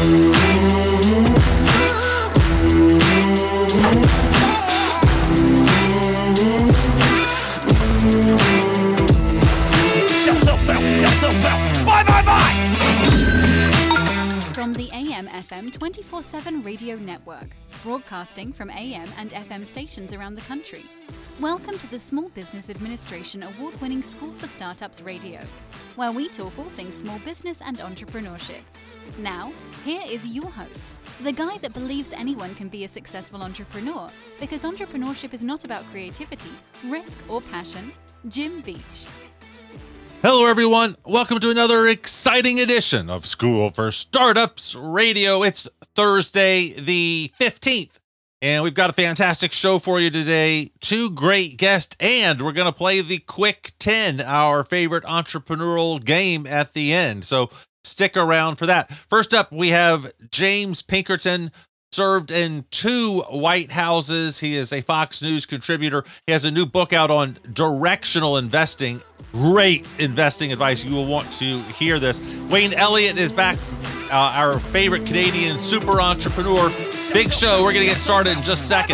From the AM/FM 24/7 radio network, broadcasting from AM and FM stations around the country. Welcome to the Small Business Administration award-winning School for Startups Radio, where we talk all things small business and entrepreneurship. Now, here is your host, the guy that believes anyone can be a successful entrepreneur, because entrepreneurship is not about creativity, risk, or passion, Jim Beach. Hello, everyone. Welcome to another exciting edition of School for Startups Radio. It's Thursday, the 15th, and we've got a fantastic show for you today. Two great guests, and we're going to play the Quick 10, our favorite entrepreneurial game at the end. So stick around for that. First up, we have James Pinkerton. Served in 2 White Houses. He is a Fox News contributor. He has a new book out on directional investing. Great investing advice. You will want to hear this. Wayne Elliott is back, our favorite Canadian super entrepreneur. Big show. We're going to get started in just a second.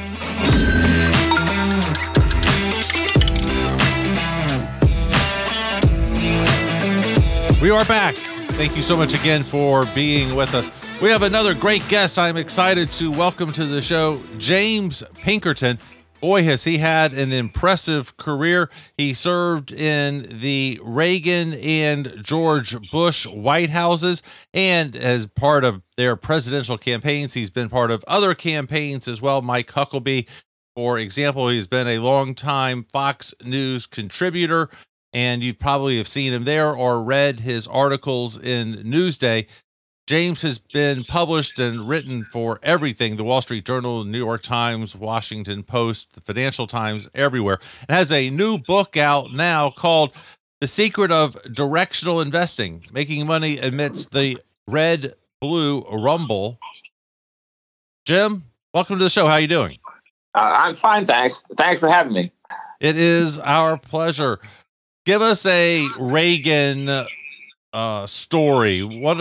We are back. Thank you so much again for being with us. We have another great guest I'm excited to welcome to the show, James Pinkerton. Boy, has he had an impressive career. He served in the Reagan and George Bush White Houses, and as part of their presidential campaigns, he's been part of other campaigns as well. Mike Huckabee, for example, he's been a longtime Fox News contributor, and you probably have seen him there or read his articles in Newsday. James has been published and written for everything, the Wall Street Journal, New York Times, Washington Post, the Financial Times, everywhere. And has a new book out now called The Secret of Directional Investing, Making Money Amidst the Red-Blue Rumble. Jim, welcome to the show. How are you doing? I'm fine, thanks. Thanks for having me. It is our pleasure. Give us a Reagan story. What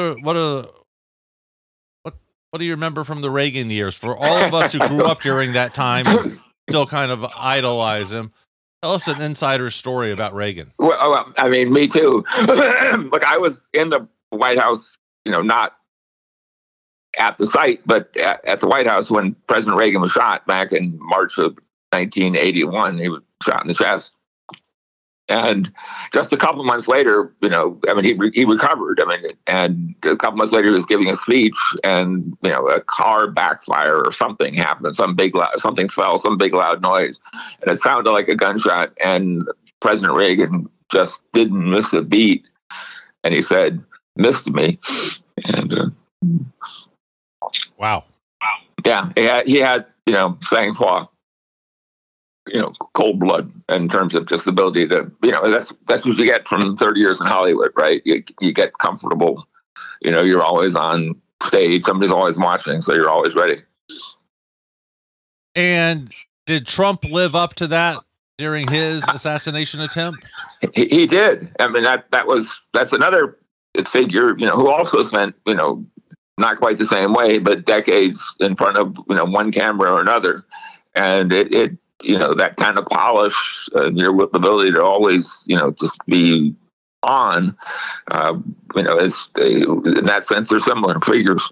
do you remember from the Reagan years? For all of us who grew up during that time and still kind of idolize him, tell us an insider story about Reagan. Well, I mean, me too. Look, I was in the White House, not at the site, but at the White House when President Reagan was shot back in March of 1981. He was shot in the chest. And just a couple months later, he recovered. And a couple months later, he was giving a speech, and a car backfire or something happened. Something fell, some big loud noise, and it sounded like a gunshot. And President Reagan just didn't miss a beat, and he said, "Missed me." And wow, yeah, he had sang for. Cold blood in terms of just ability to, that's what you get from 30 years in Hollywood, right? You get comfortable, you're always on stage. Somebody's always watching, so you're always ready. And did Trump live up to that during his assassination attempt? He did. That's another figure, who also spent, not quite the same way, but decades in front of, one camera or another. And it that kind of polish, your ability to always, just be on, in that sense, they're similar figures.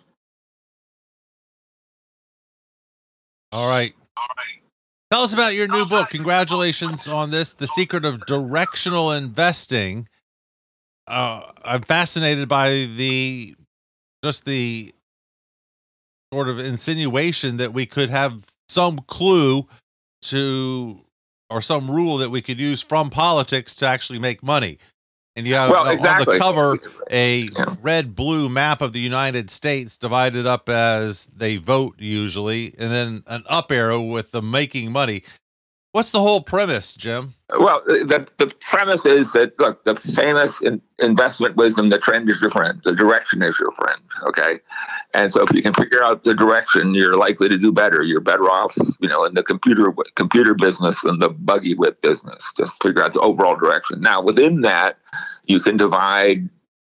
All right. Tell us about your new book. Congratulations on this, The Secret of Directional Investing. I'm fascinated by the sort of insinuation that we could have some clue or some rule that we could use from politics to actually make money. And you have on the cover a red-blue map of the United States divided up as they vote usually, and then an up arrow with the making money. What's the whole premise, Jim? Well, the premise is that, look, the famous investment wisdom, the trend is your friend, the direction is your friend, okay? And so if you can figure out the direction, you're likely to do better. You're better off, in the computer business than the buggy whip business. Just figure out the overall direction. Now, within that, you can divide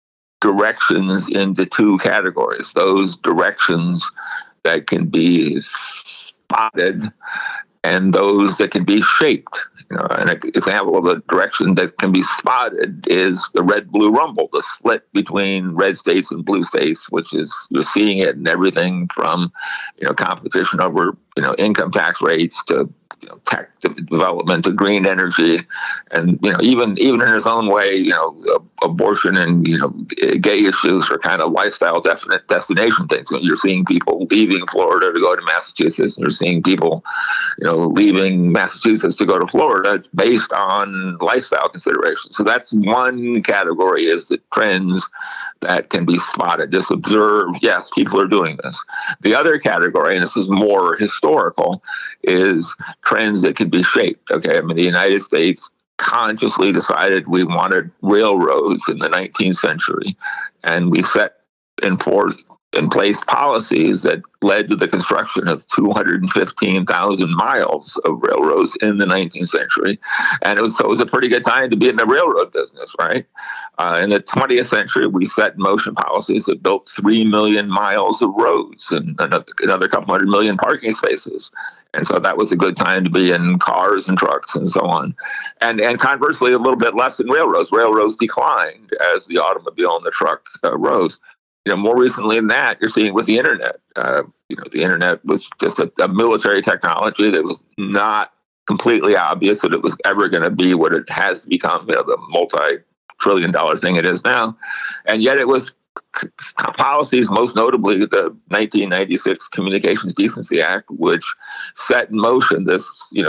directions into two categories: those directions that can be spotted and those that can be shaped. An example of a direction that can be spotted is the red-blue rumble, the split between red states and blue states, which is, you're seeing it in everything from, competition over, income tax rates to, tech development to green energy, and even in its own way, abortion and gay issues are kind of lifestyle destination things. You're seeing people leaving Florida to go to Massachusetts, and you're seeing people, leaving Massachusetts to go to Florida based on lifestyle considerations. So that's one category, is the trends that can be spotted, just observed. Yes, people are doing this. The other category, and this is more historical, is trends that can be shaped. Okay, the United States consciously decided we wanted railroads in the 19th century, and we set in place policies that led to the construction of 215,000 miles of railroads in the 19th century. And it was a pretty good time to be in the railroad business, right? In the 20th century, we set in motion policies that built 3 million miles of roads and another couple hundred million parking spaces. And so that was a good time to be in cars and trucks and so on. And conversely, a little bit less in railroads. Railroads declined as the automobile and the truck rose. More recently than that, you're seeing with the internet. The internet was just a military technology that was not completely obvious that it was ever going to be what it has become, the multi-trillion-dollar thing it is now. And yet it was policies, most notably the 1996 Communications Decency Act, which set in motion this,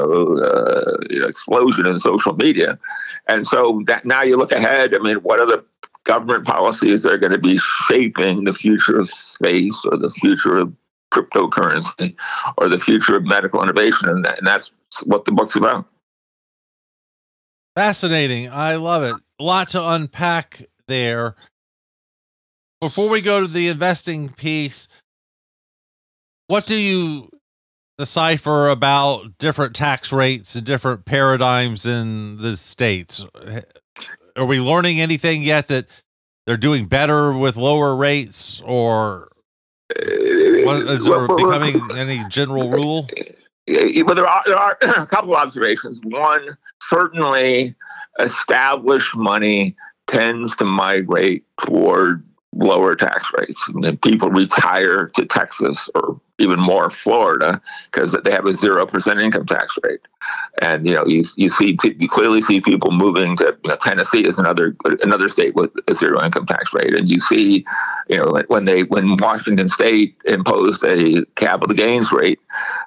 explosion in social media. And so that now you look ahead. What are the government policies that are going to be shaping the future of space, or the future of cryptocurrency, or the future of medical innovation? And that's what the book's about. Fascinating. I love it. A lot to unpack there. Before we go to the investing piece, what do you decipher about different tax rates and different paradigms in the states? Are we learning anything yet that they're doing better with lower rates, or is there becoming any general rule? Well, there are a couple of observations. One, certainly established money tends to migrate toward lower tax rates. People retire to Texas or even more Florida because they have a 0% income tax rate. And you clearly see people moving to Tennessee is another state with a zero income tax rate. And you see when Washington State imposed a capital gains rate,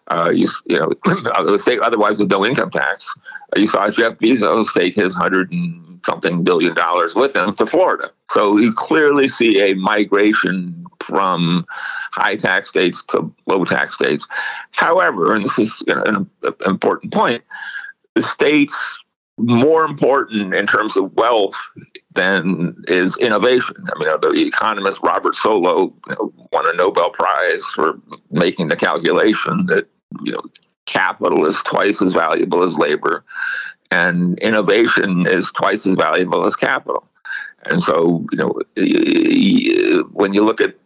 a state otherwise with no income tax, you saw Jeff Bezos take his $100-something billion with him to Florida. So you clearly see a migration from high tax states to low tax states. However, and this is an important point, the states more important in terms of wealth than is innovation. The economist Robert Solow won a Nobel Prize for making the calculation that capital is twice as valuable as labor, and innovation is twice as valuable as capital. And so, when you look at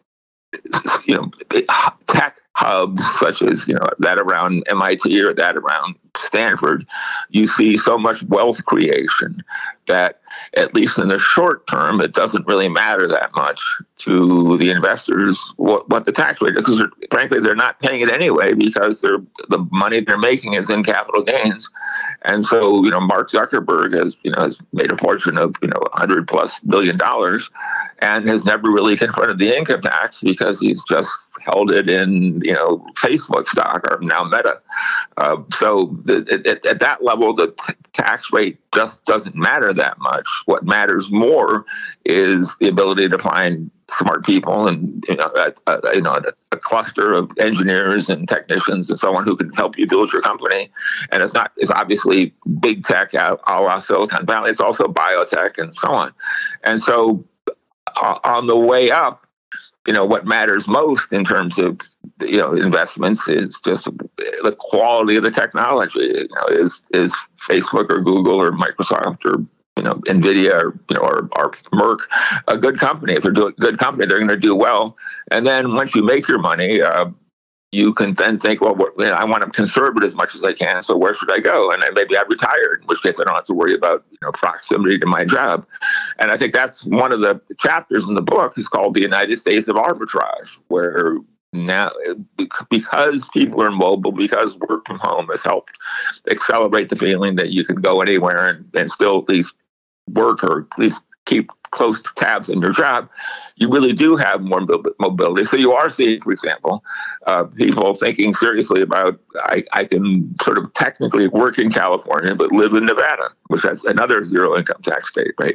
tech hubs such as that around MIT or that around Stanford, you see so much wealth creation that, at least in the short term, it doesn't really matter that much to the investors what the tax rate is, because frankly they're not paying it anyway, because the money they're making is in capital gains. And so Mark Zuckerberg has made a fortune of $100+ billion and has never really confronted the income tax because he's just held it in Facebook stock, or now Meta. So at that level, the tax rate just doesn't matter that much. What matters more is the ability to find smart people and a cluster of engineers and technicians and so on who can help you build your company. And it's obviously big tech a la Silicon Valley. It's also biotech and so on. And so on the way up, what matters most in terms of investments is just the quality of the technology. Is Facebook or Google or Microsoft or NVIDIA or Merck, a good company. If they're doing a good company, they're going to do well. And then once you make your money, you can then think, well, I want to conserve it as much as I can. So where should I go? And then maybe I've retired, in which case I don't have to worry about proximity to my job. And I think that's one of the chapters in the book is called The United States of Arbitrage, where now, because people are mobile, because work from home has helped accelerate the feeling that you can go anywhere and still at least work or at least keep close tabs on your job, you really do have more mobility. So you are seeing, for example, people thinking seriously about, I can sort of technically work in California, but live in Nevada, which has another zero income tax state, right?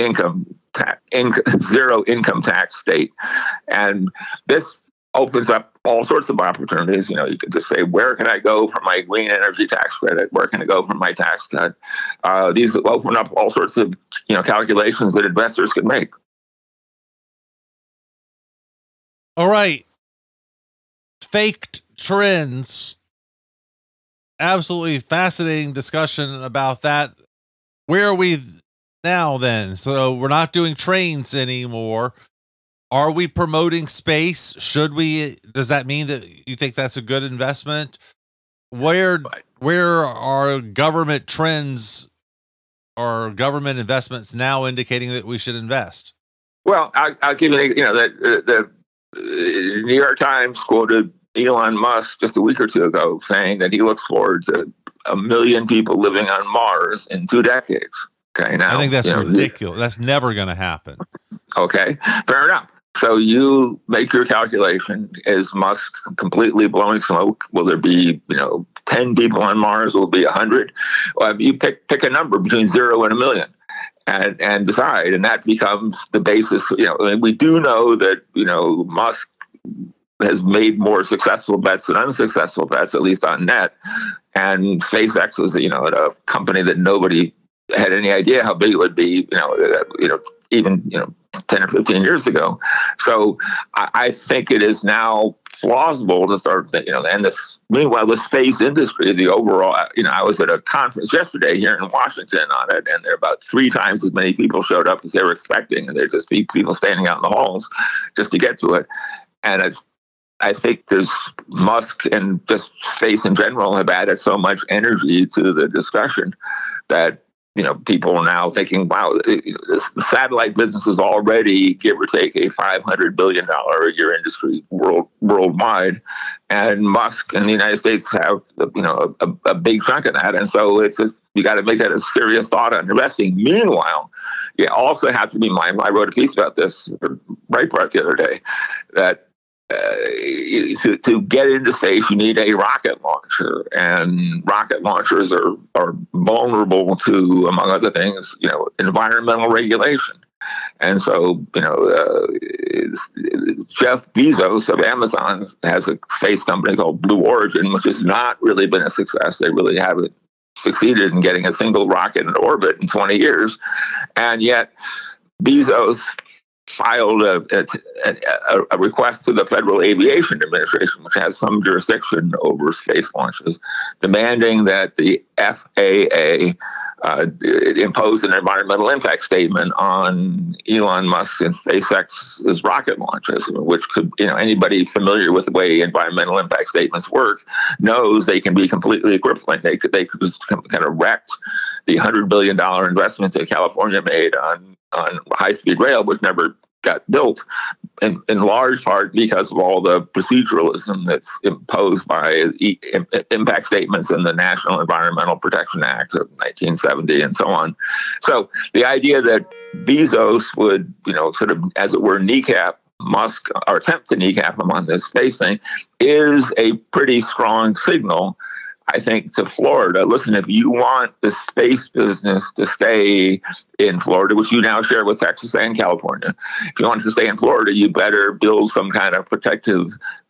Zero income tax state. And this opens up all sorts of opportunities. You could just say, where can I go for my green energy tax credit? Where can I go for my tax cut? These open up all sorts of calculations that investors can make. All right. Faked trends. Absolutely fascinating discussion about that. Where are we now then? So we're not doing trains anymore. Are we promoting space? Should we? Does that mean that you think that's a good investment? Where are government trends or government investments now indicating that we should invest? Well, I'll give you, the New York Times quoted Elon Musk just a week or two ago saying that he looks forward to 1 million people living on Mars in 2 decades. Okay, now I think that's ridiculous. That's never going to happen. Okay, fair enough. So you make your calculation. Is Musk completely blowing smoke? Will there be, 10 people on Mars? Will it be 100? You pick a number between 0 and 1 million and decide. And that becomes the basis. We do know that, Musk has made more successful bets than unsuccessful bets, at least on net. And SpaceX is, a company that nobody had any idea how big it would be, even 10 or 15 years ago. So I think it is now plausible to start thinking, and meanwhile, the space industry, the overall, I was at a conference yesterday here in Washington on it, and there are about 3 times as many people showed up as they were expecting, and there'd just be people standing out in the halls just to get to it. And I think there's Musk and just space in general have added so much energy to the discussion that people are now thinking, wow, the satellite business is already, give or take, a $500 billion a year industry worldwide. And Musk and the United States have, a big chunk of that. And so you got to make that a serious thought on investing. Meanwhile, you also have to be mindful. I wrote a piece about this for Breitbart the other day, that to get into space, you need a rocket launcher, and rocket launchers are vulnerable to, among other things, environmental regulation. And so, Jeff Bezos of Amazon has a space company called Blue Origin, which has not really been a success. They really haven't succeeded in getting a single rocket into orbit in 20 years. And yet Bezos filed a request to the Federal Aviation Administration, which has some jurisdiction over space launches, demanding that the FAA impose an environmental impact statement on Elon Musk and SpaceX's rocket launches, which could, anybody familiar with the way environmental impact statements work knows they can be completely crippling. They could just kind of wreck the $100 billion investment that California made on high-speed rail, which never got built, in large part because of all the proceduralism that's imposed by impact statements in the National Environmental Protection Act of 1970 and so on. So the idea that Bezos would, sort of, as it were, kneecap Musk, or attempt to kneecap him on this space thing, is a pretty strong signal, I think, to Florida. Listen, if you want the space business to stay in Florida, which you now share with Texas and California, if you want it to stay in Florida, you better build some kind of protective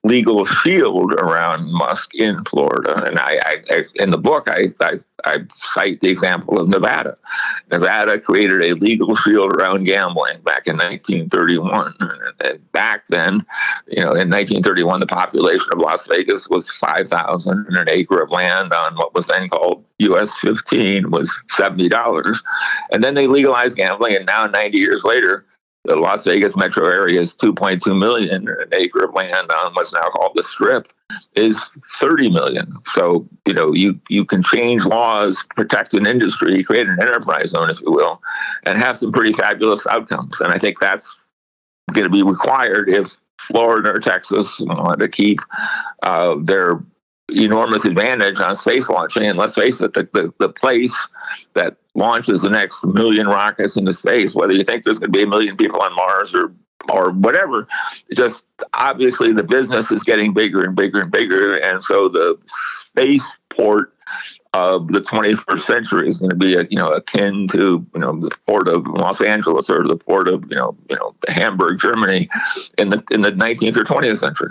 legal shield around Musk in Florida. And I in the book, I cite the example of Nevada. Nevada created a legal shield around gambling back in 1931. And back then, in 1931, the population of Las Vegas was 5,000, and an acre of land on what was then called US 15 was $70. And then they legalized gambling, and now 90 years later, the Las Vegas metro area is 2.2 million. An acre of land on what's now called the Strip is 30 million. So, you can change laws, protect an industry, create an enterprise zone, if you will, and have some pretty fabulous outcomes. And I think that's going to be required if Florida or Texas want to keep their enormous advantage on space launching. And let's face it, the place that launches the next million rockets into space, whether you think there's going to be 1 million people on Mars or whatever, just obviously the business is getting bigger and bigger and bigger. And so the spaceport of the 21st century is going to be akin to the port of Los Angeles or the port of Hamburg, Germany in the 19th or 20th century.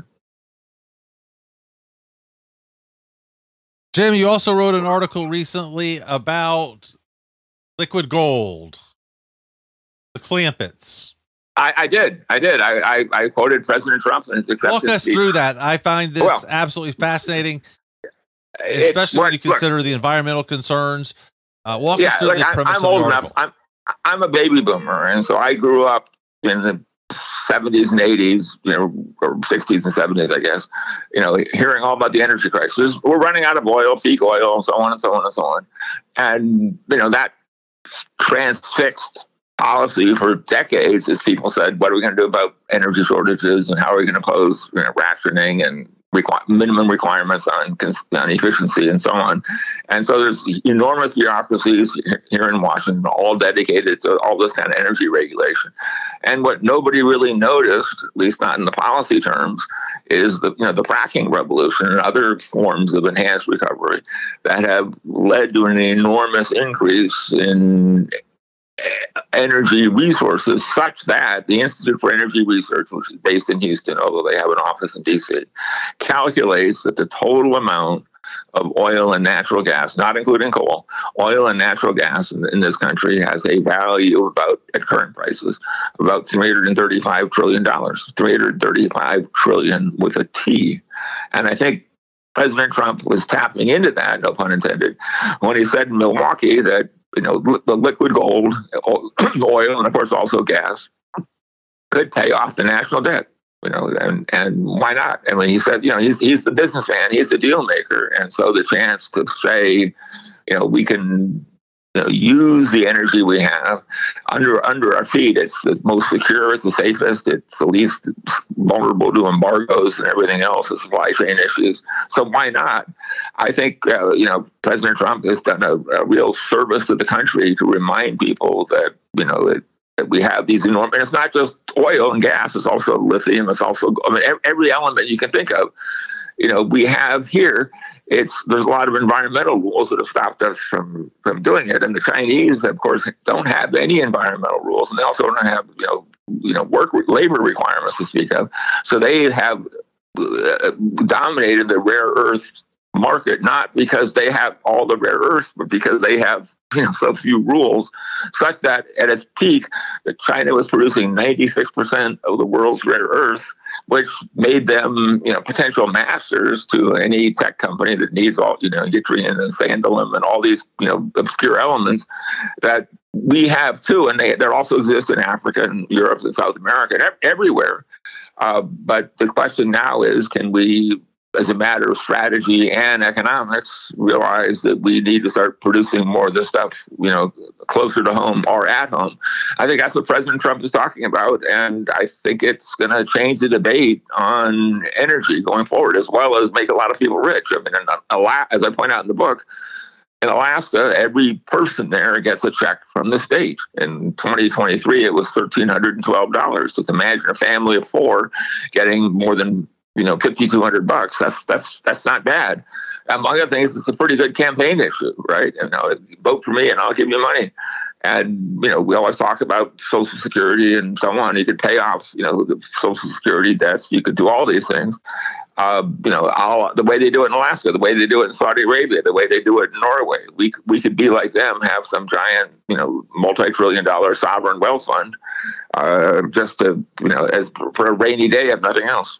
Jim, you also wrote an article recently about liquid gold, the Clampetts. I did. I quoted President Trump and his acceptance Walk us speech. through that. I find this absolutely fascinating, especially when you consider the environmental concerns. Walk us through the premise I'm of old the article. enough. I'm a baby boomer, and so I grew up in the 70s and 80s, or 60s and 70s, I guess, hearing all about the energy crisis. We're running out of oil, peak oil, and so on and so on and so on. And, that transfixed policy for decades as people said, what are we going to do about energy shortages and how are we going to pose rationing and minimum requirements on efficiency and so on. And so there's enormous bureaucracies here in Washington, all dedicated to all this kind of energy regulation. And what nobody really noticed, at least not in the policy terms, is the fracking revolution and other forms of enhanced recovery that have led to an enormous increase in energy resources, such that the Institute for Energy Research, which is based in Houston, although they have an office in DC, calculates that the total amount of oil and natural gas, not including coal, oil and natural gas in this country has a value about, at current prices, about $335 trillion, 335 trillion with a T. And I think President Trump was tapping into that, no pun intended, when he said in Milwaukee that the liquid gold, oil, and of course also gas, could pay off the national debt. And why not? I mean, he said, he's the businessman, he's the deal maker, and so the chance to say, we can use the energy we have under our feet. It's the most secure, it's the safest, it's the least vulnerable to embargoes and everything else, the supply chain issues. So why not? I think, President Trump has done a real service to the country to remind people that, that we have these enormous, and it's not just oil and gas, it's also lithium, it's also, every element you can think of. We have here, there's a lot of environmental rules that have stopped us from doing it. And the Chinese, of course, don't have any environmental rules. And they also don't have, labor requirements to speak of. So they have dominated the rare earth market, not because they have all the rare earths, but because they have so few rules, such that at its peak, that China was producing 96% of the world's rare earths, which made them potential masters to any tech company that needs all yttrium and tantalum and all these obscure elements that we have too, and they also exist in Africa and Europe and South America and everywhere. But the question now is, can we, as a matter of strategy and economics, realize that we need to start producing more of this stuff, closer to home or at home? I think that's what President Trump is talking about. And I think it's going to change the debate on energy going forward, as well as make a lot of people rich. I mean, as I point out in the book, in Alaska, every person there gets a check from the state. In 2023, it was $1,312. Just imagine a family of four getting more than $5,200. That's not bad. Among other things, it's a pretty good campaign issue, right? Vote for me and I'll give you money. And, we always talk about Social Security and so on. You could pay off, the Social Security debts. You could do all these things. The way they do it in Alaska, the way they do it in Saudi Arabia, the way they do it in Norway. We could be like them, have some giant, multi-trillion-dollar sovereign wealth fund, just to, as for a rainy day, if nothing else.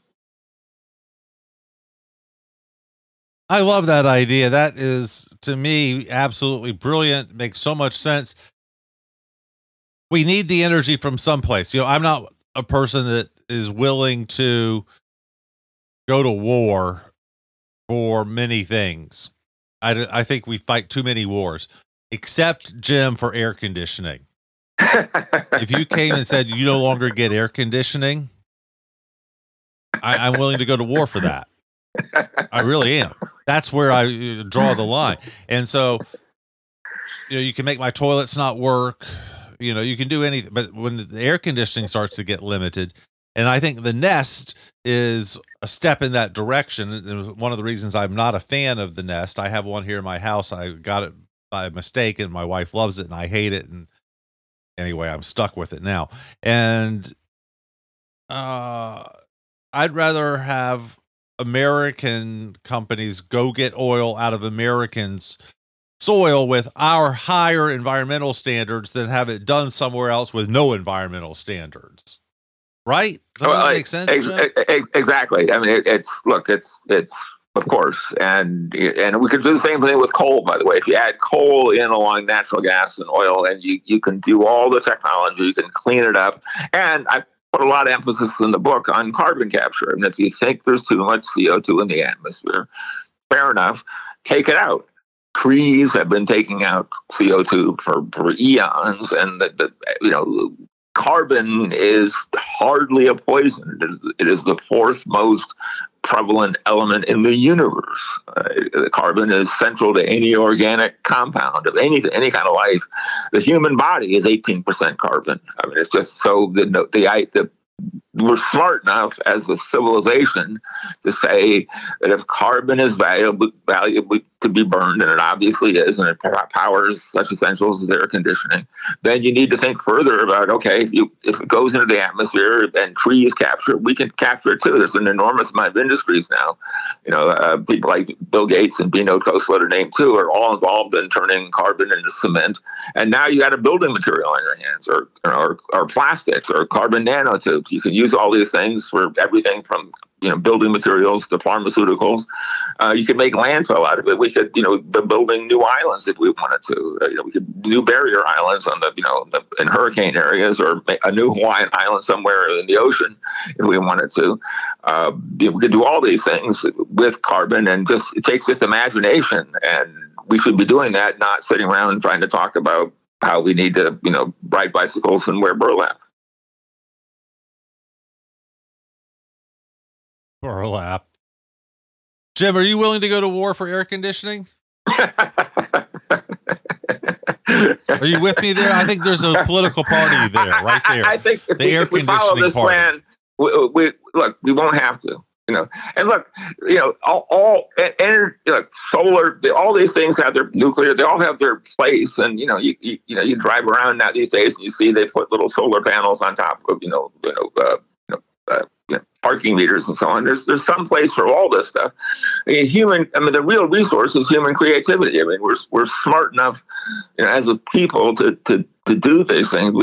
I love that idea. That is, to me, absolutely brilliant. Makes so much sense. We need the energy from someplace. I'm not a person that is willing to go to war for many things. I think we fight too many wars, except, Jim, for air conditioning. If you came and said you no longer get air conditioning, I'm willing to go to war for that. I really am. That's where I draw the line. And so, you can make my toilets not work. You can do anything, but when the air conditioning starts to get limited, and I think the Nest is a step in that direction. And one of the reasons I'm not a fan of the Nest, I have one here in my house. I got it by mistake and my wife loves it and I hate it. And anyway, I'm stuck with it now. And, I'd rather have American companies go get oil out of Americans' soil with our higher environmental standards than have it done somewhere else with no environmental standards. Right? Does that make sense? Exactly. I mean, it's of course, and we could do the same thing with coal. By the way, if you add coal in along natural gas and oil, and you can do all the technology, you can clean it up, and I put a lot of emphasis in the book on carbon capture. And if you think there's too much CO2 in the atmosphere, fair enough, take it out. Trees have been taking out CO2 for eons, and carbon is hardly a poison. It is the fourth most prevalent element in the universe. Carbon is central to any organic compound of any kind of life. The human body is 18% carbon. I mean, it's just so we're smart enough as a civilization to say that if carbon is valuable to be burned, and it obviously is, and it powers such essentials as air conditioning, then you need to think further about, okay, if it goes into the atmosphere and trees capture it, we can capture it too. There's an enormous amount of industries now. People like Bill Gates and Bino Koslet are named too, are all involved in turning carbon into cement. And now you got a building material on your hands, or plastics, or carbon nanotubes. You can use all these things for everything from building materials to pharmaceuticals. You could make landfill out of it. We could, be building new islands if we wanted to. We could do barrier islands on in hurricane areas, or a new Hawaiian island somewhere in the ocean if we wanted to. We could do all these things with carbon, and it takes this imagination, and we should be doing that, not sitting around and trying to talk about how we need to, ride bicycles and wear burlap. Burlap. Jim, are you willing to go to war for air conditioning? Are you with me there? I think there's a political party there, right there. I think if the air we follow this party. plan, we won't have to. And look, all solar, all these things have their nuclear. They all have their place, and you drive around now these days, and you see they put little solar panels on top of parking meters and so on. There's some place for all this stuff. The real resource is human creativity. I mean, we're smart enough, as a people to do these things.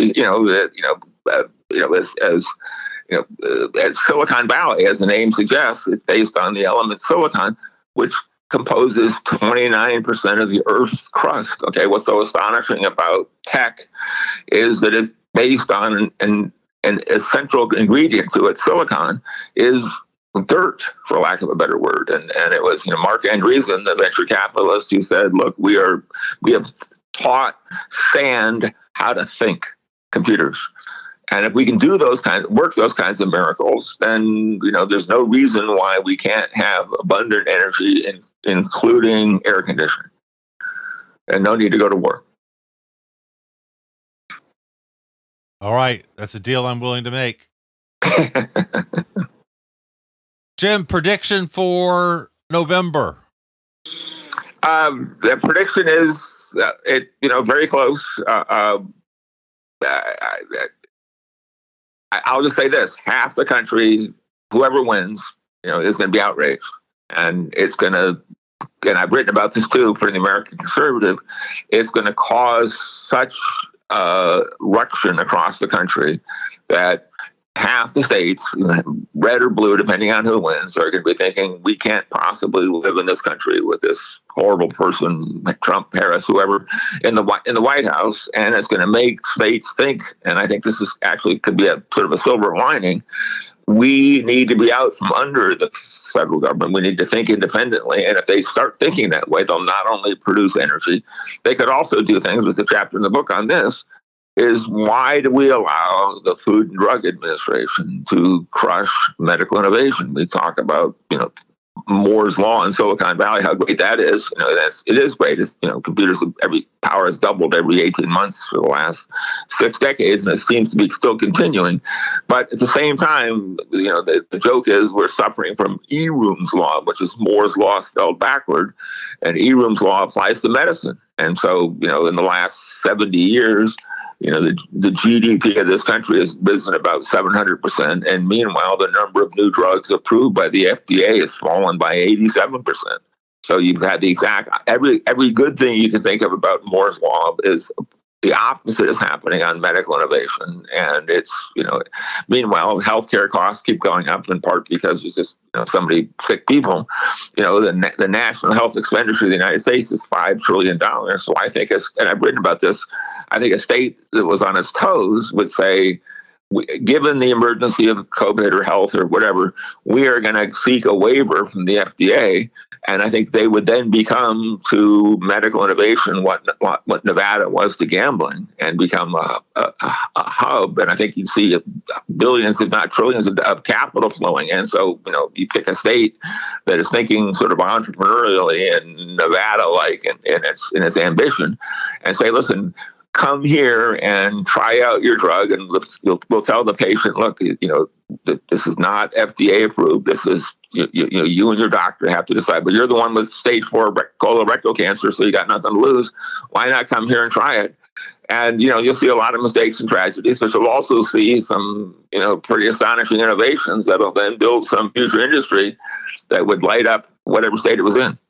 As Silicon Valley, as the name suggests, it's based on the element silicon, which composes 29% of the Earth's crust. Okay, what's so astonishing about tech is that it's based on an essential ingredient to it. Silicon is dirt, for lack of a better word. And it was, Mark Andreessen, the venture capitalist, who said, look, we have taught sand how to think computers. And if we can do those kinds of miracles, then, there's no reason why we can't have abundant energy, including air conditioning, and no need to go to war. All right. That's a deal I'm willing to make. Jim, prediction for November. The prediction is very close. I'll just say this: half the country, whoever wins, is going to be outraged, and it's going to. And I've written about this too for the American Conservative. It's going to cause such ruction across the country that half the states, red or blue, depending on who wins, are going to be thinking we can't possibly live in this country with this horrible person, Trump, Harris, whoever, in the White House, and it's going to make states think. And I think this is actually could be a sort of a silver lining. We need to be out from under the federal government. We need to think independently. And if they start thinking that way, they'll not only produce energy, they could also do things. There's a chapter in the book on this, is why do we allow the Food and Drug Administration to crush medical innovation? We talk about, Moore's Law in Silicon Valley, how great that is. It is great. It's, computers, every power has doubled every 18 months for the last 6 decades, and it seems to be still continuing. But at the same time, the joke is we're suffering from Eroom's Law, which is Moore's Law spelled backward, and Eroom's Law applies to medicine. And so, in the last 70 years, the GDP of this country has risen about 700%. And meanwhile, the number of new drugs approved by the FDA has fallen by 87%. So you've had the exact, every good thing you can think of about Moore's Law is the opposite is happening on medical innovation. And it's, meanwhile, healthcare costs keep going up in part because there's just, so many sick people. The national health expenditure of the United States is $5 trillion. So I think, and I've written about this, I think a state that was on its toes would say, given the emergency of COVID or health or whatever, we are going to seek a waiver from the FDA. And I think they would then become to medical innovation what Nevada was to gambling and become a hub. And I think you'd see billions, if not trillions, of capital flowing in. So, you pick a state that is thinking sort of entrepreneurially and Nevada-like in its ambition and say, listen, come here and try out your drug, and we'll tell the patient, look, this is not FDA approved. This is you and your doctor have to decide. But you're the one with stage 4 colorectal cancer, so you got nothing to lose. Why not come here and try it? And you'll see a lot of mistakes and tragedies, but you'll also see some pretty astonishing innovations that'll then build some future industry that would light up whatever state it was in.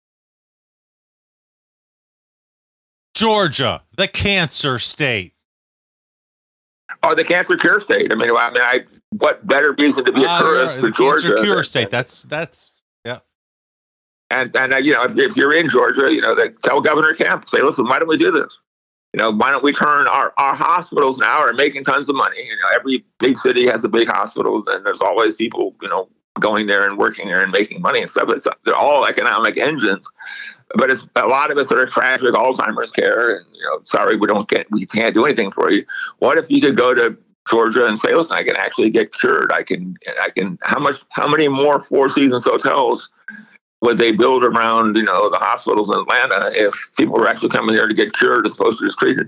Georgia, the cancer state. Oh, the cancer cure state. What better reason to be a tourist to Georgia? Cancer cure state. That's yeah. And if you're in Georgia, tell Governor Kemp, say, listen, why don't we do this? Why don't we turn our hospitals now are making tons of money? Every big city has a big hospital, and there's always people, going there and working there and making money and stuff. They're all economic engines. But it's a lot of it's sort of tragic Alzheimer's care, and sorry, we can't do anything for you. What if you could go to Georgia and say, listen, I can actually get cured. I can. How many more Four Seasons hotels would they build around the hospitals in Atlanta if people were actually coming there to get cured as opposed to just treated?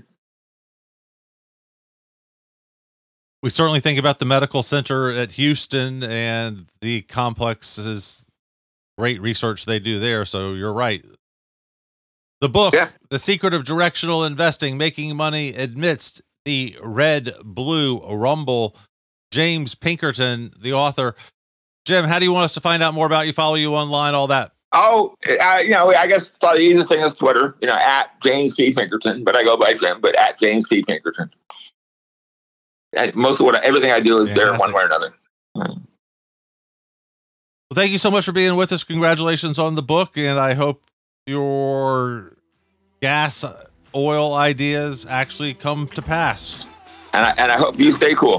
We certainly think about the medical center at Houston and the complexes, great research they do there. So you're right. The book, The Secret of Directional Investing, Making Money Amidst the Red-Blue Rumble. James Pinkerton, the author. Jim, how do you want us to find out more about you, follow you online, all that? Oh, I guess the easiest thing is Twitter, at James P. Pinkerton, but I go by Jim, but at James P. Pinkerton. And most of everything I do is there one way or another. Well, thank you so much for being with us. Congratulations on the book, and I hope your gas oil ideas actually come to pass. And I hope you stay cool.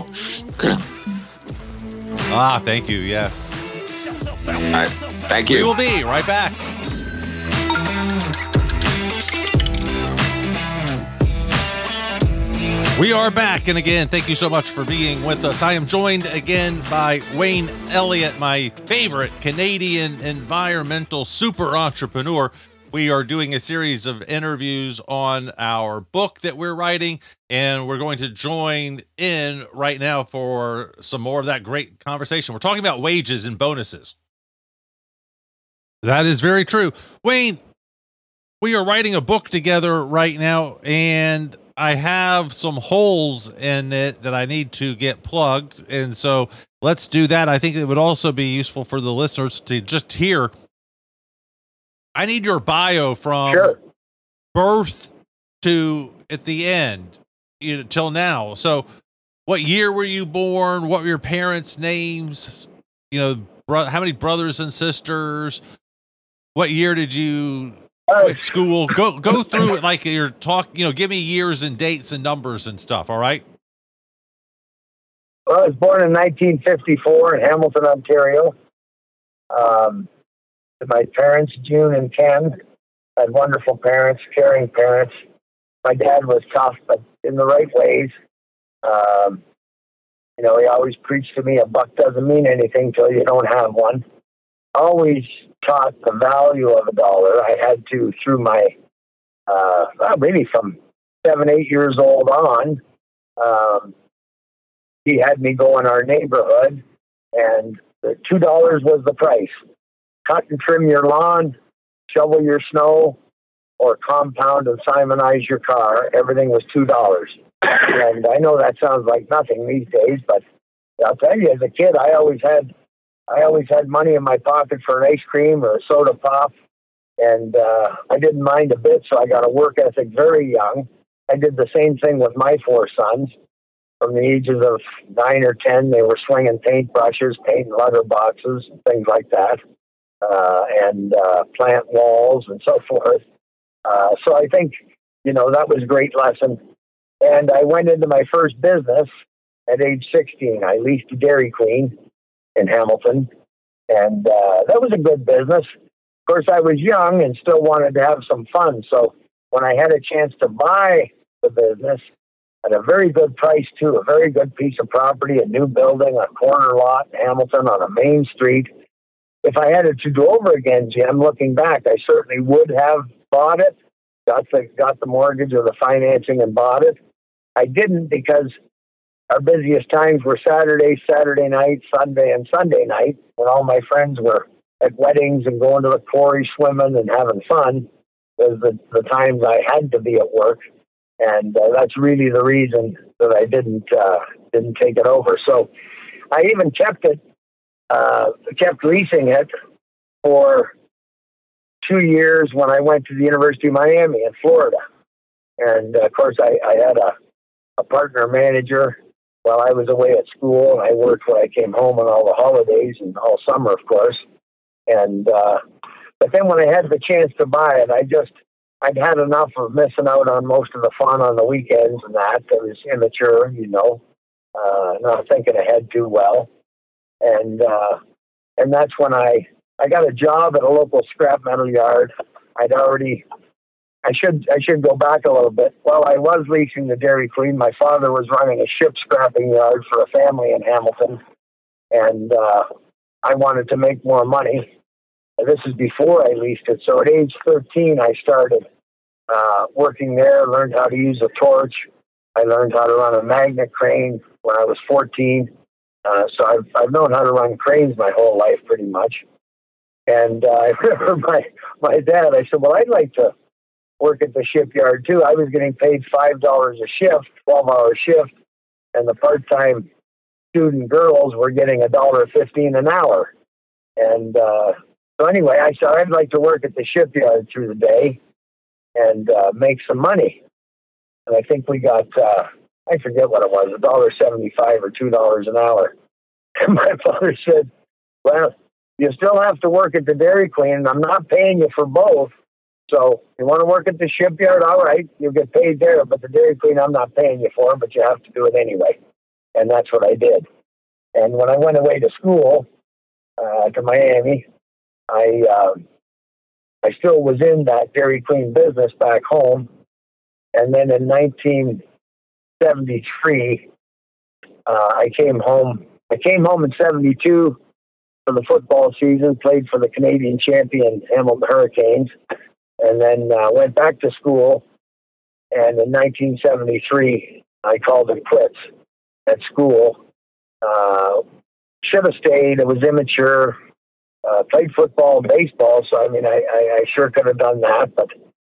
Thank you. Yes. All right. Thank you. We will be right back. We are back, and again, thank you so much for being with us. I am joined again by Wayne Elliott, my favorite Canadian environmental super entrepreneur. We are doing a series of interviews on our book that we're writing, and we're going to join in right now for some more of that great conversation. We're talking about wages and bonuses. That is very true. Wayne, we are writing a book together right now, and I have some holes in it that I need to get plugged. And so let's do that. I think it would also be useful for the listeners to just hear. I need your bio from birth to at the end, till now. So what year were you born? What were your parents' names? How many brothers and sisters? What year did you quit school? Go through it like you're talking, give me years and dates and numbers and stuff. All right. Well, I was born in 1954 in Hamilton, Ontario. My parents, June and Ken, had wonderful parents, caring parents. My dad was tough, but in the right ways. He always preached to me, a buck doesn't mean anything till you don't have one. Always taught the value of a dollar. I had to, through my, really from 7, 8 years old on, he had me go in our neighborhood, and the $2 was the price. Cut and trim your lawn, shovel your snow, or compound and simonize your car. Everything was $2. And I know that sounds like nothing these days, but I'll tell you, as a kid, I always had money in my pocket for an ice cream or a soda pop, and I didn't mind a bit, so I got a work ethic very young. I did the same thing with my 4 sons. From the ages of 9 or 10, they were swinging paintbrushes, painting letter boxes, things like that, and plant walls and so forth. So I think, that was a great lesson. And I went into my first business at age 16. I leased a Dairy Queen in Hamilton, and that was a good business. Of course, I was young and still wanted to have some fun. So when I had a chance to buy the business at a very good price, too, a very good piece of property, a new building, a corner lot in Hamilton on a main street, if I had it to do over again, Jim, looking back, I certainly would have bought it, got the mortgage or the financing and bought it. I didn't, because our busiest times were Saturday night, Sunday, and Sunday night, when all my friends were at weddings and going to the quarry, swimming and having fun. Was the times I had to be at work, and that's really the reason that I didn't take it over. So I even kept leasing it for 2 years when I went to the University of Miami in Florida, and of course I had a partner manager while I was away at school, and I worked when I came home on all the holidays and all summer, of course. And but then when I had the chance to buy it, I'd had enough of missing out on most of the fun on the weekends and that. I was immature, not thinking ahead too well. And that's when I got a job at a local scrap metal yard. I should go back a little bit. While I was leasing the Dairy Queen, my father was running a ship scrapping yard for a family in Hamilton, and I wanted to make more money. This is before I leased it. So at age 13, I started working there, learned how to use a torch. I learned how to run a magnet crane when I was 14. So I've known how to run cranes my whole life pretty much. And I remember my dad, I said, well, I'd like to work at the shipyard too. I was getting paid $5 a shift, 12-hour shift, and the part-time student girls were getting $1.15 an hour. And so anyway, I said I'd like to work at the shipyard through the day and make some money. And I think we got, I forget what it was, $1.75 or $2 an hour. And my father said, well, you still have to work at the Dairy Queen, and I'm not paying you for both. So you want to work at the shipyard? All right, you'll get paid there. But the Dairy Queen, I'm not paying you for, but you have to do it anyway. And that's what I did. And when I went away to school, to Miami, I still was in that Dairy Queen business back home. And then in 1973, I came home. I came home in 72 for the football season, played for the Canadian champion Hamilton Hurricanes, and then went back to school. And in 1973, I called it quits at school. Should have stayed. It was immature. Played football and baseball, so I mean, I sure could have done that, but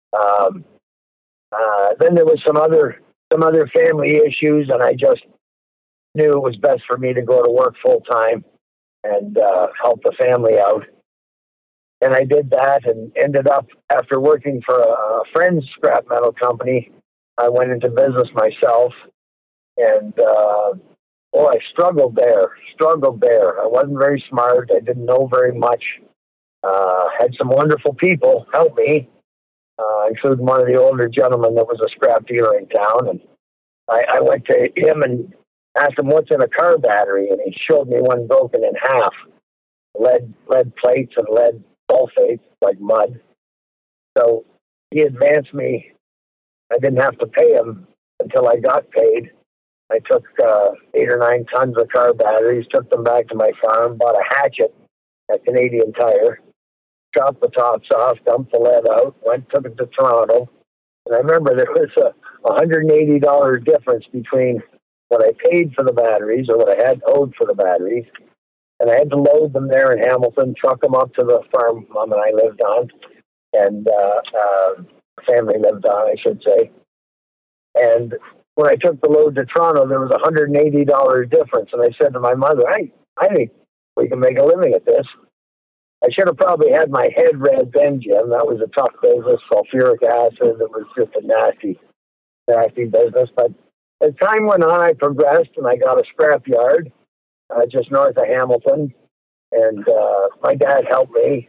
Then there was some other family issues, and I just knew it was best for me to go to work full time and help the family out. And I did that, and ended up, after working for a friend's scrap metal company, I went into business myself. And I struggled there. I wasn't very smart. I didn't know very much. Had some wonderful people help me, including one of the older gentlemen that was a scrap dealer in town. And I went to him and asked him what's in a car battery, and he showed me one broken in half, lead plates and lead sulfate, like mud. So he advanced me. I didn't have to pay him until I got paid. I took 8 or 9 tons of car batteries, took them back to my farm, bought a hatchet at Canadian Tire, chopped the tops off, dumped the lead out, took it to Toronto. And I remember there was a $180 difference between what I paid for the batteries, or what I had owed for the batteries. And I had to load them there in Hamilton, truck them up to the farm Mom and I lived on, and family lived on, I should say. And when I took the load to Toronto, there was a $180 difference. And I said to my mother, I think we can make a living at this. I should have probably had my head read then, Jim. That was a tough business, sulfuric acid. It was just a nasty business. But as time went on, I progressed, and I got a scrap yard just north of Hamilton. And my dad helped me.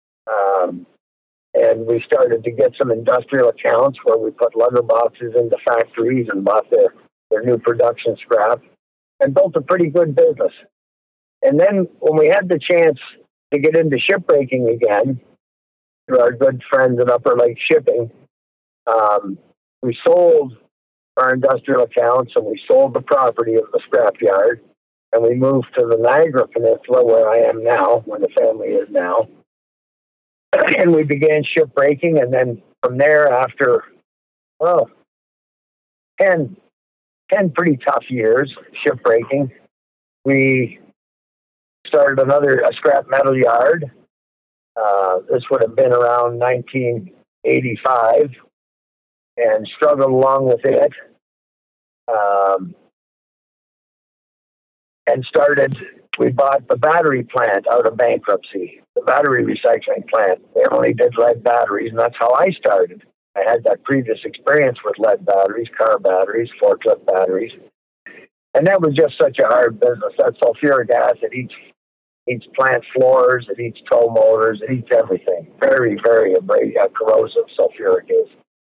And we started to get some industrial accounts where we put leather boxes into factories and bought their new production scrap, and built a pretty good business. And then when we had the chance to get into shipbreaking again, through our good friends at Upper Lake Shipping, we sold our industrial accounts, and we sold the property of the scrap yard, and we moved to the Niagara Peninsula, where I am now, where the family is now. And we began shipbreaking, and then from there, after 10 pretty tough years shipbreaking, we started a scrap metal yard. This would have been around 1985, and struggled along with it, and we bought the battery plant out of bankruptcy, the battery recycling plant. They only did lead batteries, and that's how I started. I had that previous experience with lead batteries, car batteries, forklift batteries. And that was just such a hard business. That sulfuric acid eats plant floors, it eats tow motors, it eats everything. Very, very corrosive, sulfuric is.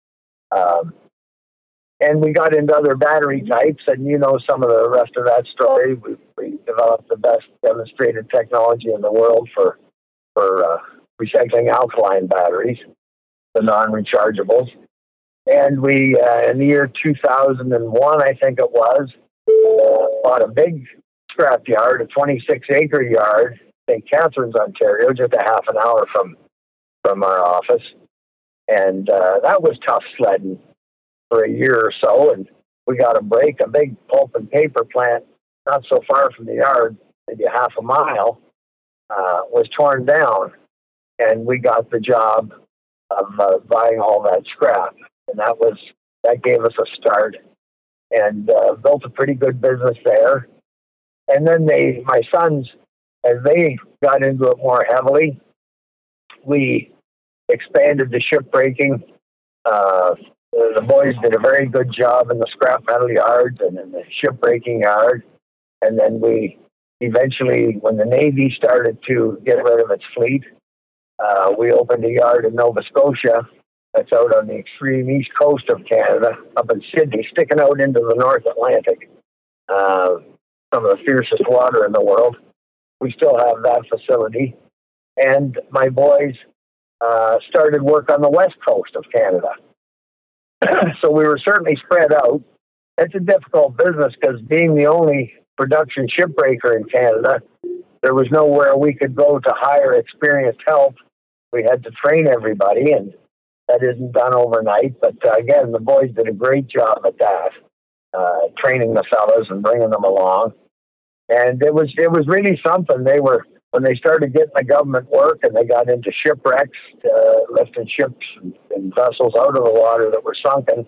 And we got into other battery types, and you know some of the rest of that story. We developed the best demonstrated technology in the world for recycling alkaline batteries, the non-rechargeables. And we, in the year 2001, I think it was, bought a big scrap yard, a 26-acre yard, St. Catharines, Ontario, just a half an hour from our office. And that was tough sledding for a year or so, and we got a break. A big pulp and paper plant not so far from the yard, maybe a half a mile, was torn down, and we got the job of buying all that scrap, and that gave us a start, and built a pretty good business there. And then my sons, as they got into it more heavily, we expanded the shipbreaking. The boys did a very good job in the scrap metal yards and in the shipbreaking yard. And then we eventually, when the Navy started to get rid of its fleet, we opened a yard in Nova Scotia that's out on the extreme east coast of Canada, up in Sydney, sticking out into the North Atlantic. Some of the fiercest water in the world. We still have that facility. And my boys started work on the west coast of Canada. So we were certainly spread out. It's a difficult business because being the only production shipbreaker in Canada, there was nowhere we could go to hire experienced help. We had to train everybody, and that isn't done overnight. But again, the boys did a great job at that, training the fellas and bringing them along. And it was really something. They were when they started getting the government work and they got into shipwrecks, lifting ships and vessels out of the water that were sunken,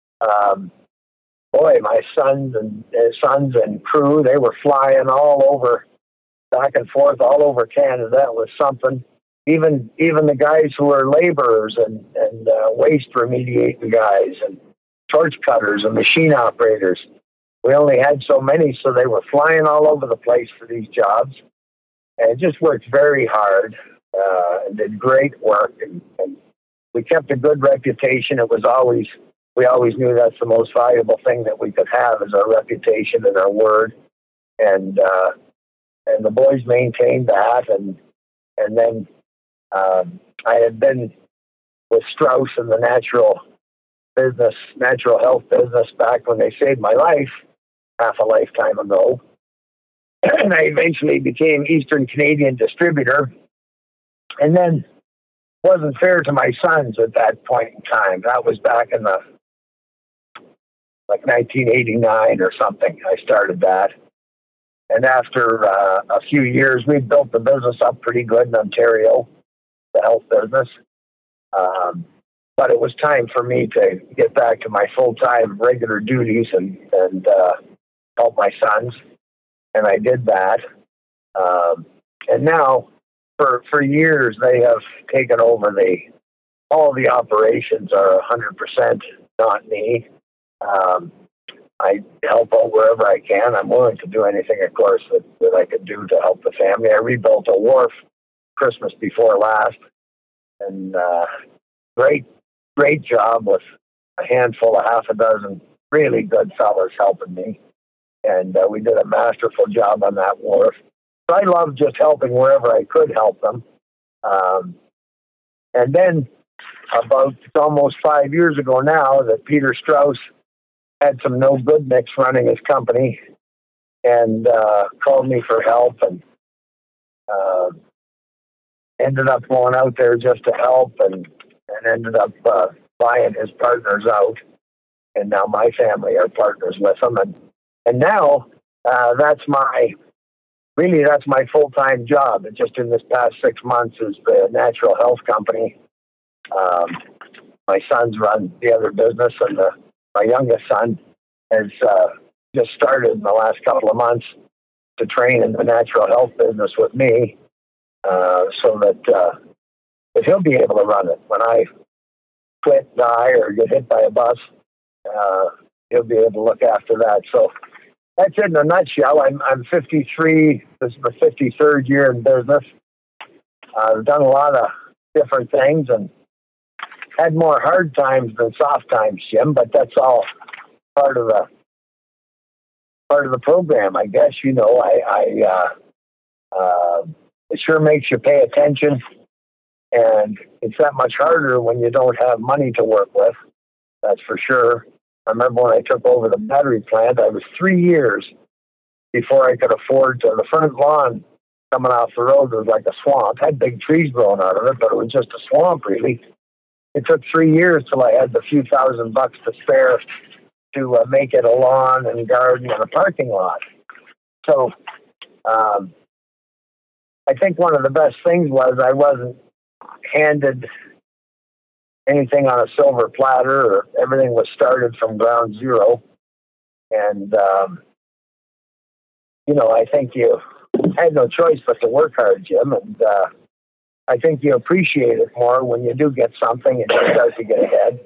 boy, my sons and crew, they were flying all over, back and forth all over Canada. It was something. Even the guys who were laborers and waste remediating guys and torch cutters and machine operators. We only had so many, so they were flying all over the place for these jobs. And just worked very hard, and did great work, and we kept a good reputation. We always knew that's the most valuable thing that we could have is our reputation and our word, and the boys maintained that, and then I had been with Strauss in the natural health business back when they saved my life half a lifetime ago. And I eventually became Eastern Canadian distributor, and then wasn't fair to my sons at that point in time. That was back in 1989 or something. I started that, and after a few years, we built the business up pretty good in Ontario, the health business. But it was time for me to get back to my full-time regular duties and help my sons. And I did that. And now, for years, they have taken over all the operations are 100% not me. I help out wherever I can. I'm willing to do anything, of course, that I could do to help the family. I rebuilt a wharf Christmas before last. And great job with a handful of half a dozen really good fellas helping me. And we did a masterful job on that wharf. So I love just helping wherever I could help them. And then about almost 5 years ago now that Peter Strauss had some no good mix running his company and called me for help, and ended up going out there just to help and ended up buying his partners out. And now my family are partners with him. And now that's my full-time job. And just in this past 6 months is the natural health company. My sons run the other business, and my youngest son has just started in the last couple of months to train in the natural health business with me, so that he'll be able to run it. When I quit, die, or get hit by a bus, he'll be able to look after that. So that's it in a nutshell. I'm 53. This is the 53rd year in business. I've done a lot of different things and had more hard times than soft times, Jim. But that's all part of the program, I guess. You know, it sure makes you pay attention, and it's that much harder when you don't have money to work with. That's for sure. I remember when I took over the battery plant, I was 3 years before I could afford to. The front lawn coming off the road was like a swamp. Had big trees growing out of it, but it was just a swamp, really. It took 3 years till I had the few $1,000 to spare to make it a lawn and garden and a parking lot. So I think one of the best things was I wasn't handed anything on a silver platter, or everything was started from ground zero. And, I think you had no choice but to work hard, Jim. And I think you appreciate it more when you do get something and you start to get ahead.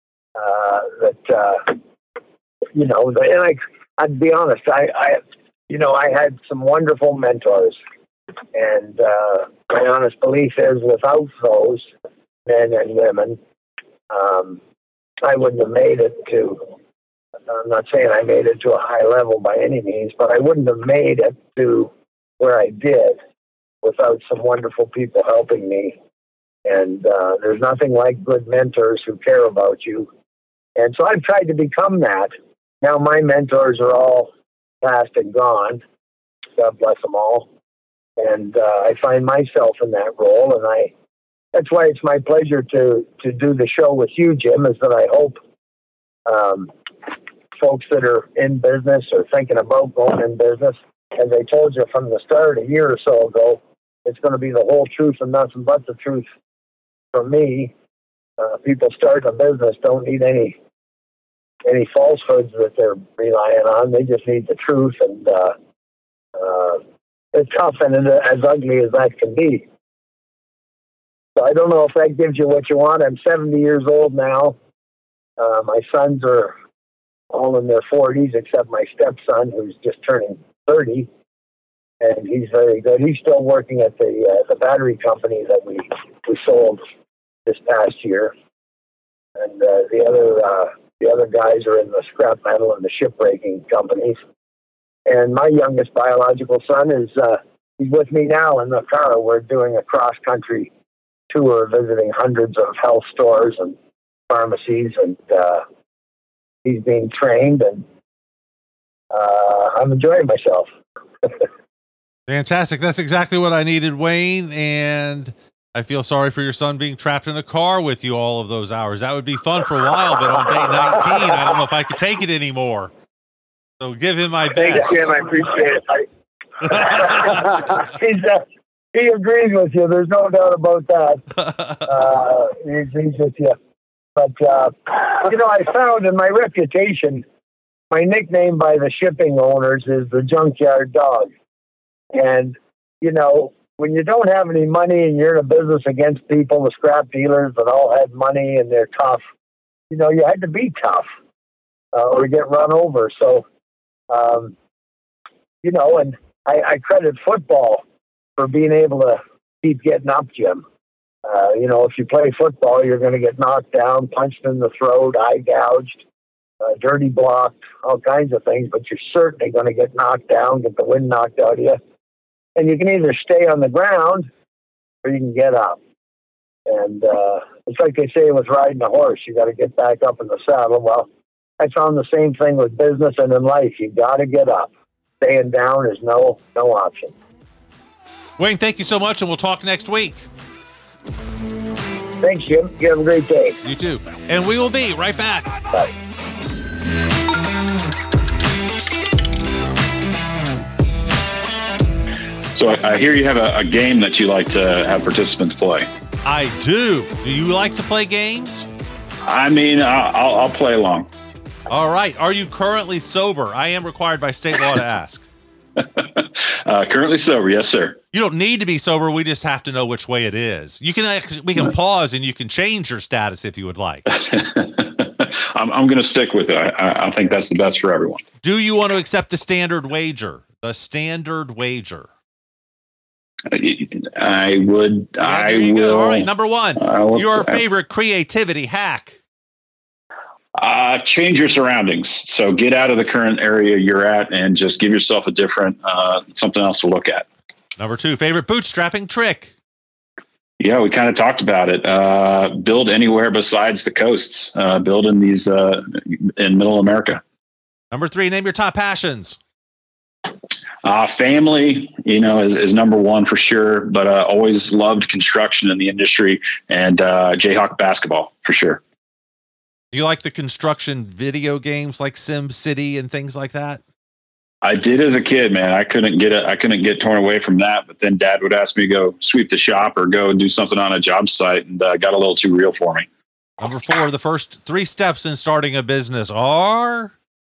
And I'd be honest, I had some wonderful mentors. And my honest belief is without those men and women, I wouldn't have made it to, I'm not saying I made it to a high level by any means, but I wouldn't have made it to where I did without some wonderful people helping me. And there's nothing like good mentors who care about you. And so I've tried to become that. Now my mentors are all past and gone. God bless them all. And I find myself in that role, and that's why it's my pleasure to do the show with you, Jim, is that I hope folks that are in business or thinking about going in business, as I told you from the start a year or so ago, it's going to be the whole truth and nothing but the truth from me. People starting a business don't need any falsehoods that they're relying on. They just need the truth, and it's tough and as ugly as that can be. So I don't know if that gives you what you want. I'm 70 years old now. My sons are all in their 40s, except my stepson, who's just turning 30, and he's very good. He's still working at the battery company that we sold this past year, and the other guys are in the scrap metal and the shipbreaking companies. And my youngest biological son is he's with me now in the car. We're doing a cross-country tour, visiting hundreds of health stores and pharmacies, and he's being trained, and I'm enjoying myself. Fantastic. That's exactly what I needed, Wayne. And I feel sorry for your son being trapped in a car with you all of those hours. That would be fun for a while, but on day 19, I don't know if I could take it anymore. So give him my best. Thanks, Jim. I appreciate it. He agrees with you. There's no doubt about that. He agrees with you. But, I found in my reputation, my nickname by the shipping owners is the junkyard dog. And, when you don't have any money and you're in a business against people, the scrap dealers that all had money and they're tough, you had to be tough or get run over. So, and I credit football for being able to keep getting up, Jim. If you play football, you're going to get knocked down, punched in the throat, eye gouged, dirty blocked, all kinds of things, but you're certainly going to get knocked down, get the wind knocked out of you. And you can either stay on the ground or you can get up. And it's like they say with riding a horse, you got to get back up in the saddle. Well, I found the same thing with business and in life. You got to get up. Staying down is no option. Wayne, thank you so much, and we'll talk next week. Thanks, Jim. You have a great day. You too. And we will be right back. Bye. So I hear you have a game that you like to have participants play. I do. Do you like to play games? I mean, I'll play along. All right. Are you currently sober? I am required by state law to ask. Currently sober, yes, sir. You don't need to be sober. We just have to know which way it is. We can pause and you can change your status if you would like. I'm going to stick with it. I think that's the best for everyone. Do you want to accept the standard wager? The standard wager. I would. Yeah, I will. Go. All right. Number one, your favorite creativity hack. Change your surroundings. So get out of the current area you're at and just give yourself a different, something else to look at. Number two, favorite bootstrapping trick. Yeah, we kind of talked about it. Build anywhere besides the coasts. Build in these, in middle America. Number three, name your top passions. Family, is number one for sure, but always loved construction in the industry and Jayhawk basketball for sure. Do you like the construction video games like Sim City and things like that? I did as a kid, man. I couldn't get torn away from that. But then Dad would ask me to go sweep the shop or go do something on a job site, and got a little too real for me. Number four, the first 3 steps in starting a business are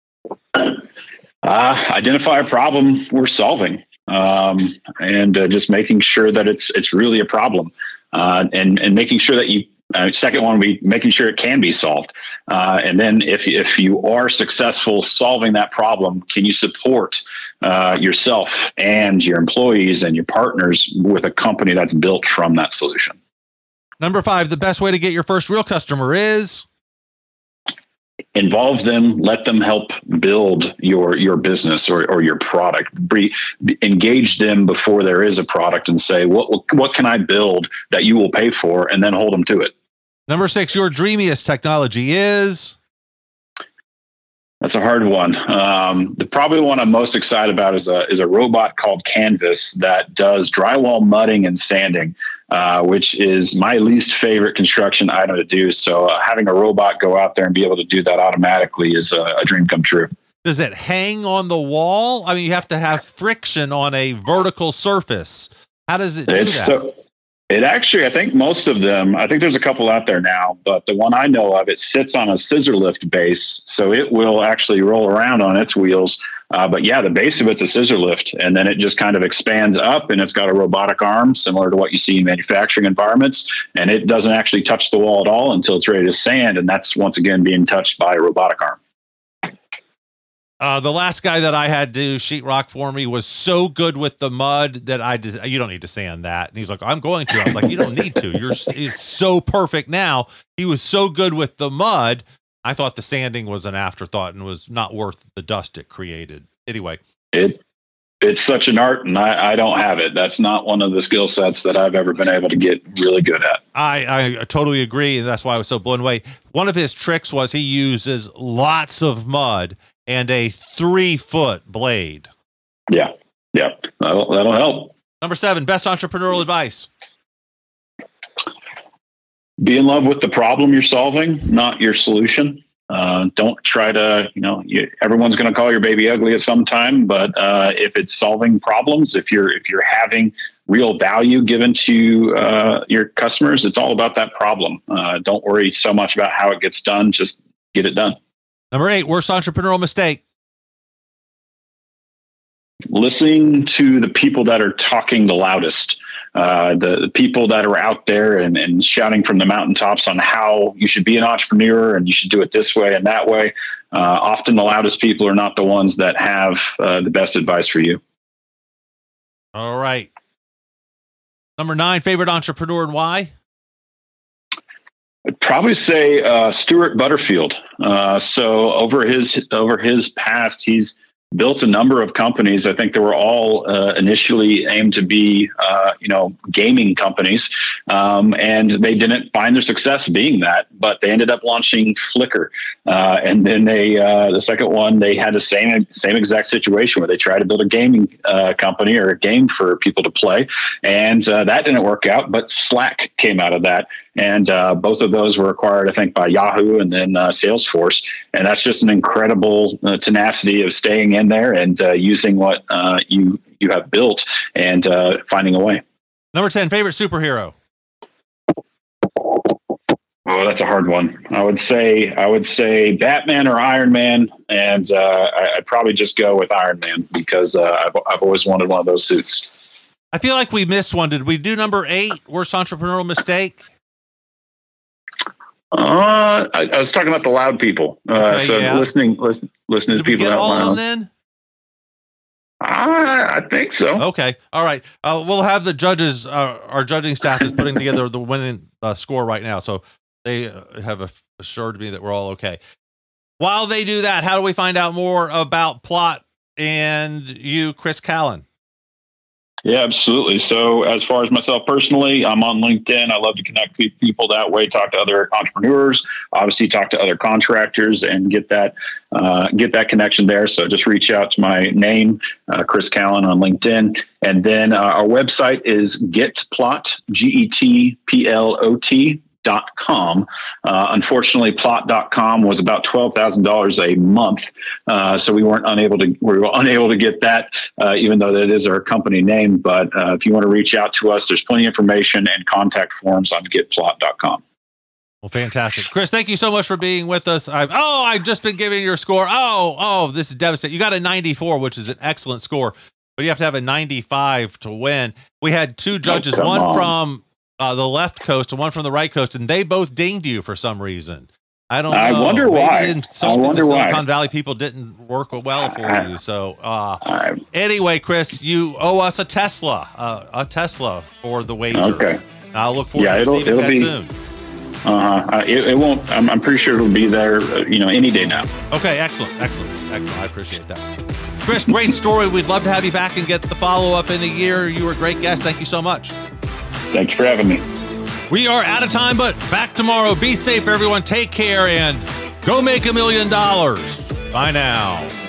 identify a problem we're solving, and just making sure that it's really a problem, and making sure that you. Second one, making sure it can be solved. And then if you are successful solving that problem, can you support yourself and your employees and your partners with a company that's built from that solution? Number 5, the best way to get your first real customer is involve them, let them help build your business or your product. Engage them before there is a product and say, what can I build that you will pay for, and then hold them to it. Number 6, your dreamiest technology is? That's a hard one. The probably one I'm most excited about is a robot called Canvas that does drywall mudding and sanding, which is my least favorite construction item to do. So having a robot go out there and be able to do that automatically is a dream come true. Does it hang on the wall? I mean, you have to have friction on a vertical surface. How does it do that? So it actually, I think most of them, I think there's a couple out there now, but the one I know of, it sits on a scissor lift base. So it will actually roll around on its wheels. But yeah, the base of it's a scissor lift, and then it just kind of expands up, and it's got a robotic arm similar to what you see in manufacturing environments. And it doesn't actually touch the wall at all until it's ready to sand. And that's once again being touched by a robotic arm. The last guy that I had do sheetrock for me was so good with the mud that you don't need to sand that. And he's like, I'm going to. I was like, you don't need to. It's so perfect now. He was so good with the mud. I thought the sanding was an afterthought and was not worth the dust it created. Anyway, it's such an art, and I don't have it. That's not one of the skill sets that I've ever been able to get really good at. I totally agree. And that's why I was so blown away. One of his tricks was he uses lots of mud and a 3-foot blade. Yeah. That'll help. Number 7, best entrepreneurial advice. Be in love with the problem you're solving, not your solution. Don't try to, everyone's going to call your baby ugly at some time, but if it's solving problems, if you're having real value given to your customers, it's all about that problem. Don't worry so much about how it gets done. Just get it done. Number 8, worst entrepreneurial mistake. Listening to the people that are talking the loudest, the people that are out there and shouting from the mountaintops on how you should be an entrepreneur and you should do it this way and that way. Often the loudest people are not the ones that have the best advice for you. All right. Number 9, favorite entrepreneur and why? I'd probably say Stuart Butterfield. So over his past, he's built a number of companies. I think they were all initially aimed to be, gaming companies, and they didn't find their success being that. But they ended up launching Flickr, and then the second one, they had the same exact situation where they tried to build a gaming company or a game for people to play, and that didn't work out. But Slack came out of that. And both of those were acquired, I think, by Yahoo and then Salesforce. And that's just an incredible tenacity of staying in there and using what you have built and finding a way. Number 10, favorite superhero. Oh, that's a hard one. I would say Batman or Iron Man, and I'd probably just go with Iron Man because I've always wanted one of those suits. I feel like we missed one. Did we do number 8, worst entrepreneurial mistake? I was talking about the loud people. Listening to Did people. We get all of them then? I think so. Okay. All right. We'll have the judges. Our judging staff is putting together the winning score right now, so they have assured me that we're all okay. While they do that, how do we find out more about Plot and you, Chris Callen? Yeah, absolutely. So as far as myself personally, I'm on LinkedIn. I love to connect with people that way, talk to other entrepreneurs, obviously talk to other contractors and get that connection there. So just reach out to my name, Chris Callen on LinkedIn. And then our website is getplot, GETPLOT.com. Unfortunately, plot.com was about $12,000 a month. So we were unable to get that, even though that is our company name. But if you want to reach out to us, there's plenty of information and contact forms on getplot.com. Well, fantastic. Chris, thank you so much for being with us. I've just been giving your score. This is devastating. You got a 94, which is an excellent score, but you have to have a 95 to win. We had 2 judges, one from the left coast and one from the right coast, and they both dinged you for some reason. I don't know. I wonder why. Insulting the Silicon Valley people didn't work well for you. So anyway, Chris, you owe us a Tesla for the wager. Okay. I'll look forward to receiving that soon. It won't. I'm pretty sure it'll be there. Any day now. Okay. Excellent. I appreciate that. Chris, great story. We'd love to have you back and get the follow up in a year. You were a great guest. Thank you so much. Thank you for having me. We are out of time, but back tomorrow. Be safe, everyone. Take care and go make $1 million. Bye now.